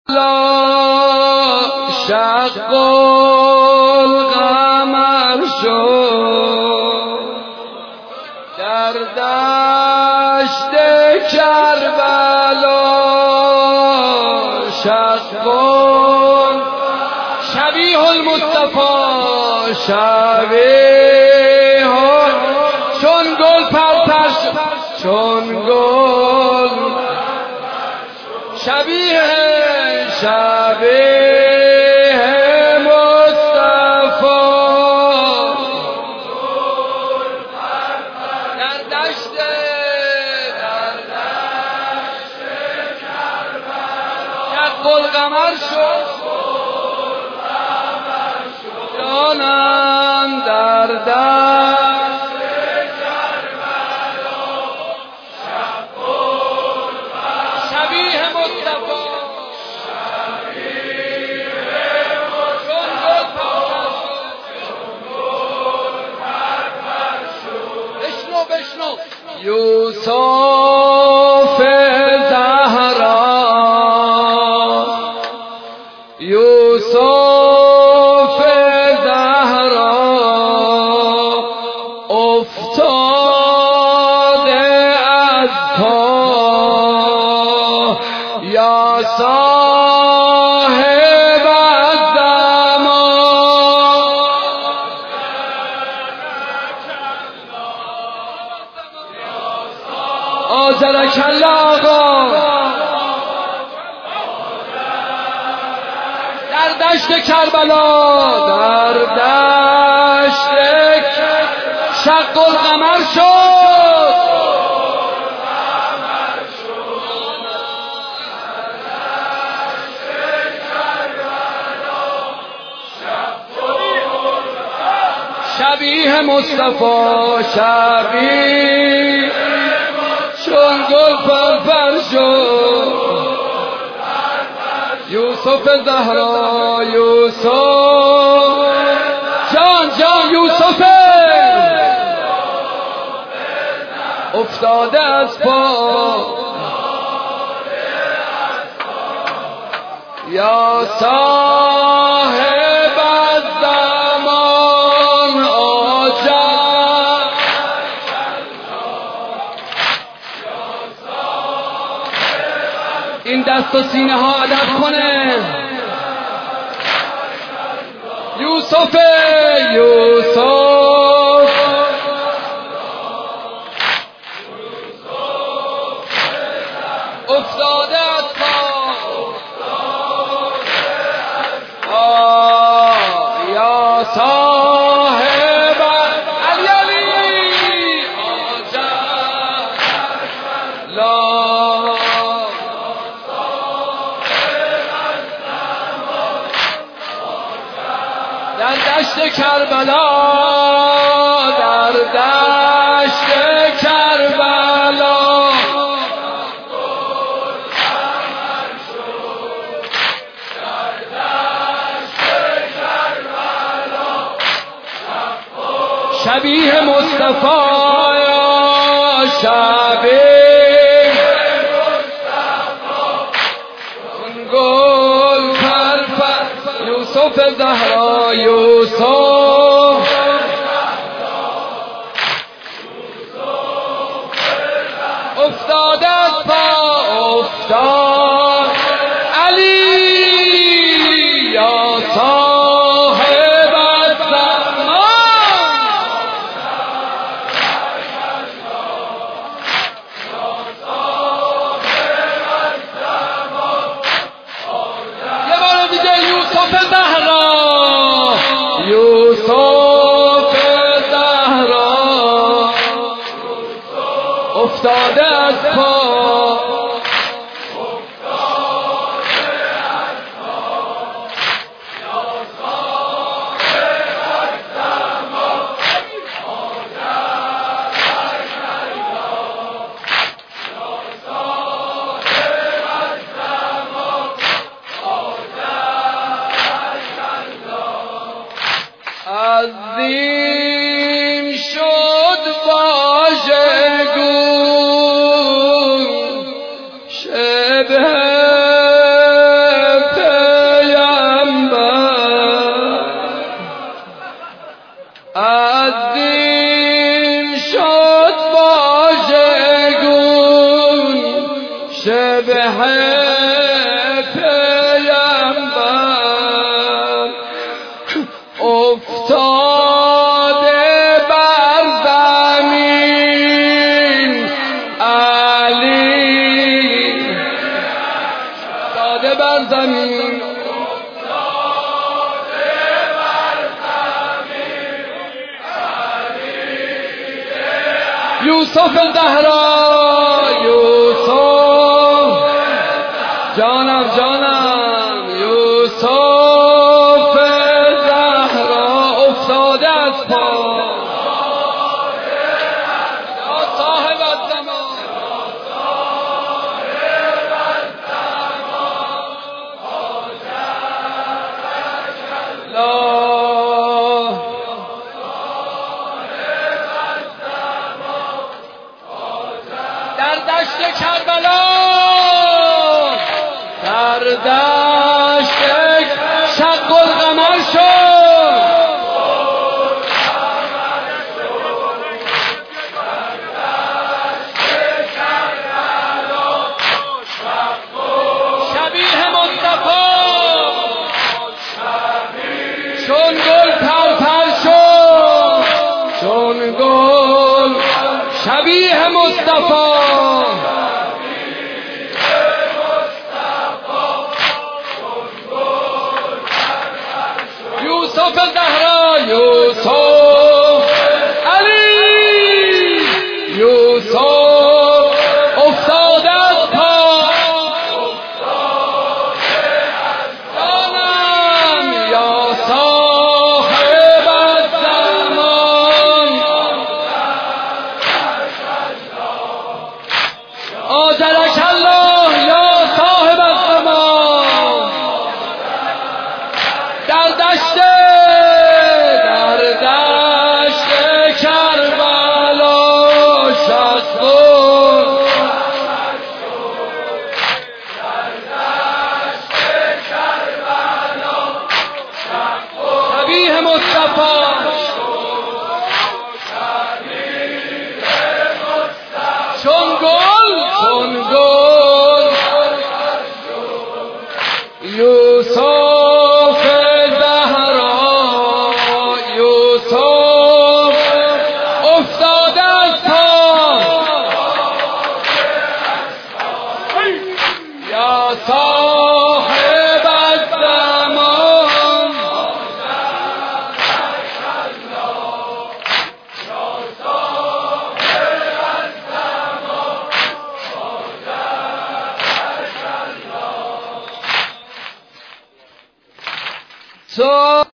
شق القمر شد در دشت کربلا، شق شبیه المصطفی، شبیه چون گل پرپر شد، چون گل شبیه مصطفی در دشت کربلا، شق القمر شد جانم در دشت کربلا، شق القمر شبیه مصطفی، یوسف زهرا، یوسف زهرا افتاده از پا، یا صاحب الزمان، آزرک الله آقا در دشت کربلا، در دشت شق القمر شد شبیه مصطفی، شبیه چون گل پرپر شد، یوسف زهرا، یوسف جان یوسف افتاده از پا، یا صاحب الزمان آجر، این دست و سینه ها عدد کنه، یوسف افتاده از پا، یا صاحب علی لا در دشت کربلا، در دشت کربلا شبیه مصطفی، شبیه مصطفی گل پرپر، یوسف زهرا، یوسف افتاده از پا، افتاد علی یا صاحب الزمان، یه بار دیگه یوسف زهرا، یوسف زهرا افتاده از پا، عظیم شد واژگون شبه بر زمین یوسف زهرا یوسف جانم یوسف زهرا افتاده از پا یا صاحب الزمان در دشت کربلا در دشت شق القمر شد شبیه مصطفی چون گل پرپر شد چون گل شبیه مصطفی یوسف زهرا یوسف علی یوسف افتاده از پا جانم یا صاحب الزمان آجرک الله یا صاحب الزمان در دشت کربلا شبیه مصطفی چون گل یوسف زهرا یوسف افتاده از پا یا صاحب الزمان تو